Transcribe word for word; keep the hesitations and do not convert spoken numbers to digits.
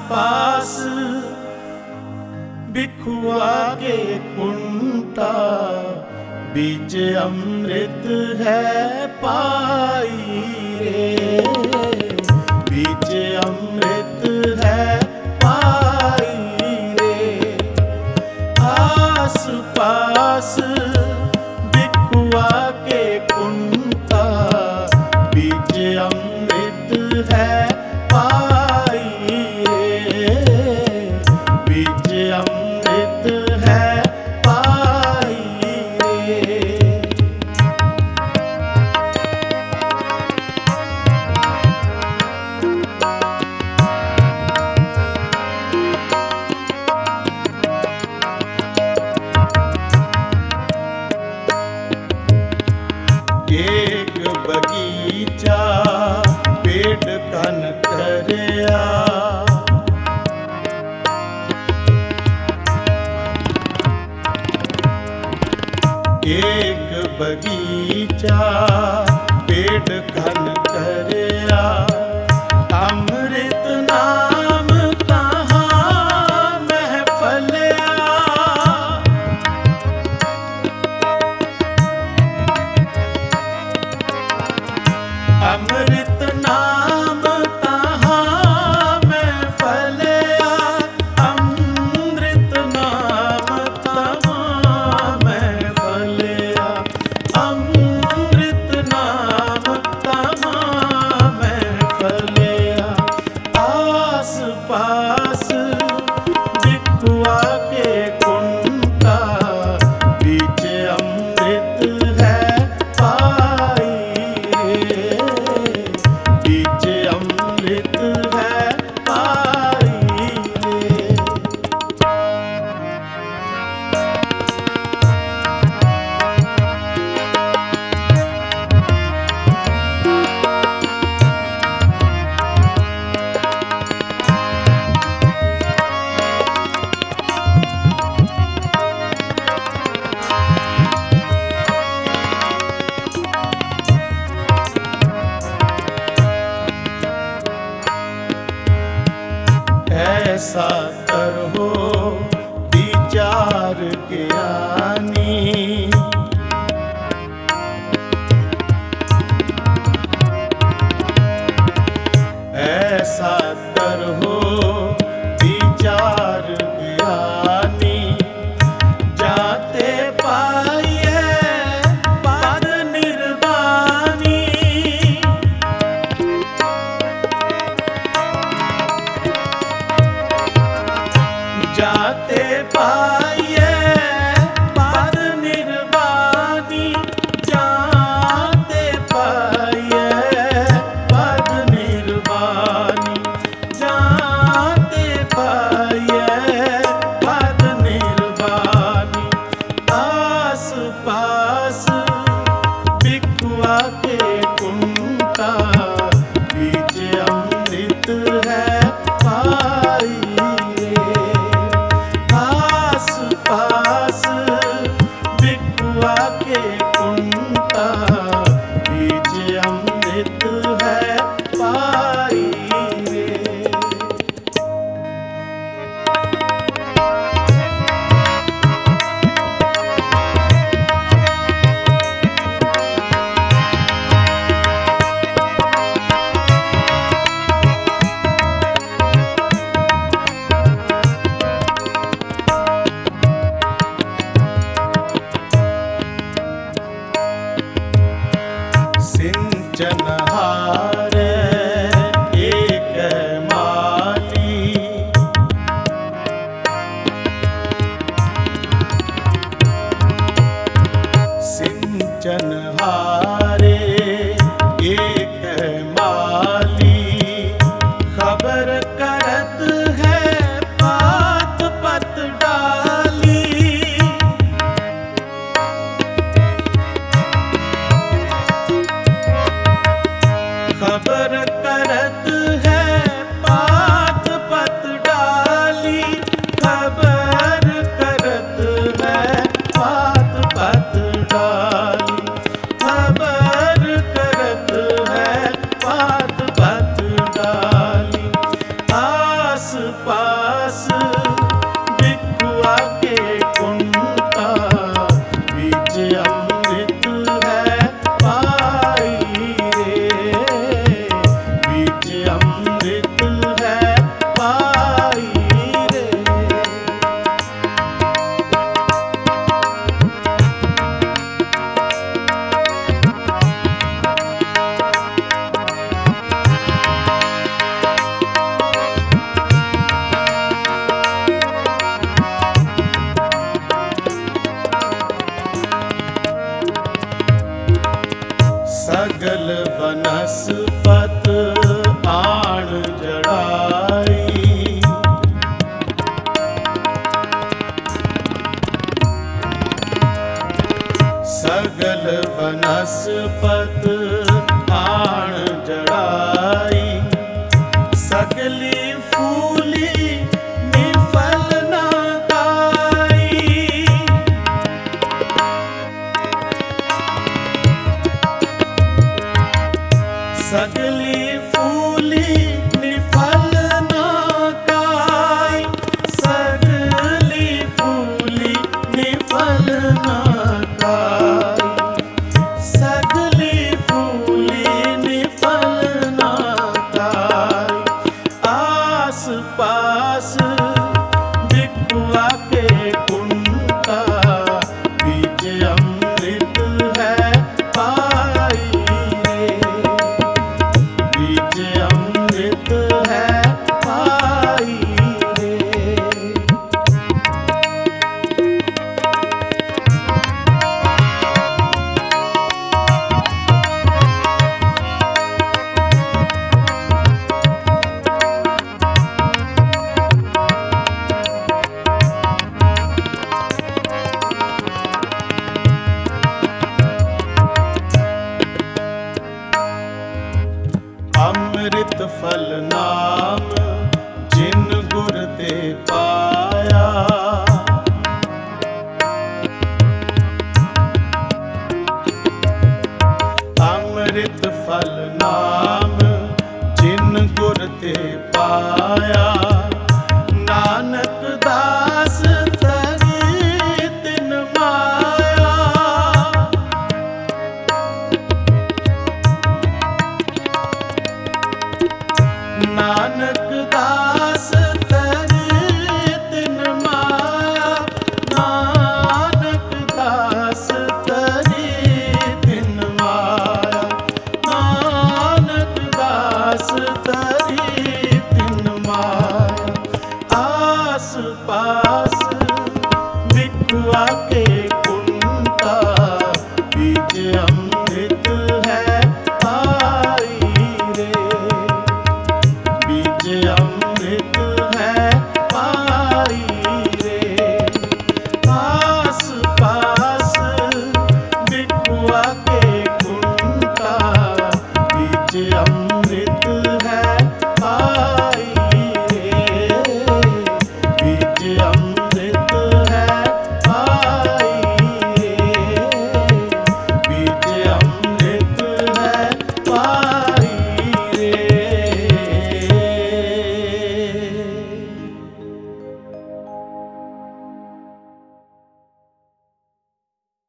पास बिखुआ के कुंटा, बीच अमृत है पाई रे, बीच अमृत है पाई रे। आस पास बिखुआ के कुंटा, बीच अमृत है पाई रे, बीच अमृत है पाई रे। एक बगीचा पेड़ कन करया, एक बगीचा पेड़ कन करया, अमृत नाम तहाँ महफलया। अमृत नाम तहाँ महफलया, अमृत नाम तहाँ महफलया, अमृत नाम तहाँ महफलया। आस पास बिखुआ के कुंटा, बीच अमृत है पाई रे, बीच अमृत है पाई रे। ऐसा करहो विचार ज्ञानी, ऐसा करहो विचार ज्ञानी, जाते पाइए पद निर्वाणी। जाते पास बिकुआ के कुंता बीच अमृत है पाई रे, बीच अमृत है पाई रे। सगल बनस्पत आण जड़ाई, सगल बनस्पत आण जड़ाई, सगली फूली निफल ना गाई। सगली फूली निफल ना गाई, सगली फूली निफल ना गाई, सगली फूली निफल ना गाई। आस पास बिकुआ